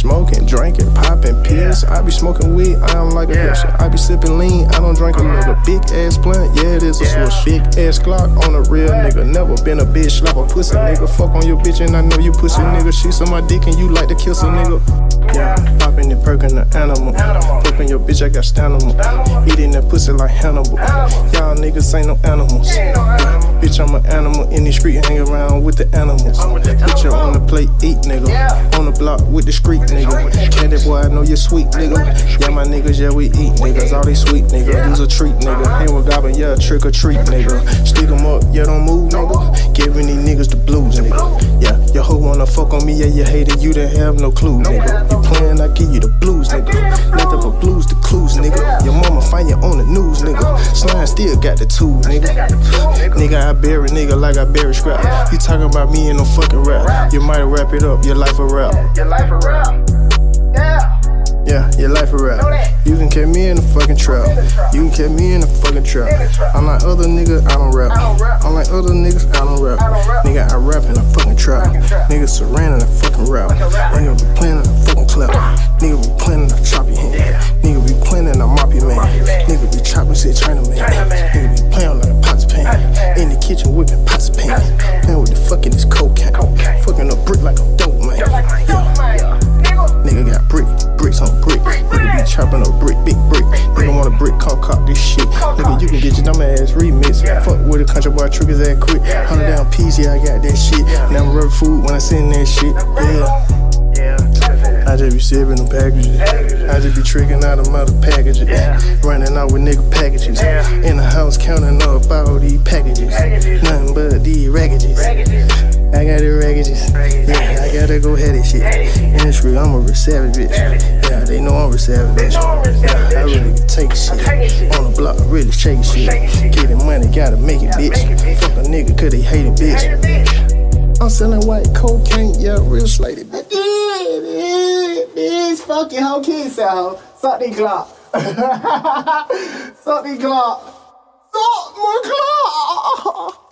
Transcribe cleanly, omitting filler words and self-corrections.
smoking, drinking, popping pills. I be smoking weed, I don't like a hipster. I be sipping lean, I don't drink a nigga. Big ass blunt, yeah, it is a switch. Big ass Glock on a real nigga. Never been a bitch, slap a pussy nigga. Fuck on your bitch and I know you pussy nigga. She on my dick and you like to kiss a nigga. Yeah, popping and perking the animal. Fucking your bitch, I got stamina. Eating that pussy like Hannibal. Y'all niggas ain't no animals. Bitch, I'm an animal in the street, hang around with the animals. Bitch, on the plate, eat nigga. On the block with the street nigga. Candy boy, I know you're sweet nigga. Yeah, my niggas, yeah, we eat niggas. All these sweet nigga, use a treat nigga. Hang with Goblin, yeah, trick or treat nigga. Stick 'em up, yeah, don't move nigga. Giving these niggas the blues nigga. Yeah, your hoe wanna fuck on me, yeah, you hate it, you didn't have no clue nigga. You playin', I give you the blues nigga. Nothing but blues, the clues nigga. Your mama find you on the news nigga. Slime still got the tools nigga. Nigga, I bury nigga like I bury scrap. You talking about me in no fucking rap. You might wrap it up, your life a rap. Your life a rap. Yeah. Yeah, your life a rap. You can catch me in the fucking trap. You can catch me in the fucking trap. I'm like other niggas, I don't rap. I'm like other niggas, I don't rap. Nigga, I rap in a fucking trap. Nigga surrounding a fucking rap. Nigga be playing in a fucking clap. Nigga be playing in a chop your hand. Nigga be playing in a mop your man. Nigga be chopping shit China man. Nigga be playing like a pots pan. In the kitchen whipping pots pan. Playing with the fucking this cocaine. Fucking a brick like a dope man. Yeah. Nigga got bricks on brick. Nigga be chopping a brick, big brick. Nigga want a brick, come cop this shit. Nigga, you can get your dumb ass remix. Fuck with a country boy, triggers that quick. 100 down peas, yeah, I got that shit. Now I'm rubber food when I send that shit. Yeah. I just be sipping them packages. I just be tricking out them other packages. Running out with nigga packages. In the house counting up all these packages. Nothing but these raggages. I got the raggages. Yeah, I gotta go ahead and shit. In the street, I'm a real savage bitch. Yeah, they know I'm a real savage bitch. Yeah, I really take shit. On the block, really shake shit. Getting money, gotta make it, bitch. Fuck a nigga, cause they hate it, bitch. I'm selling white cocaine, yeah, real slated, bitch. These fucking hoe kids out. Suck the Glock. Suck the Glock. Suck my Glock.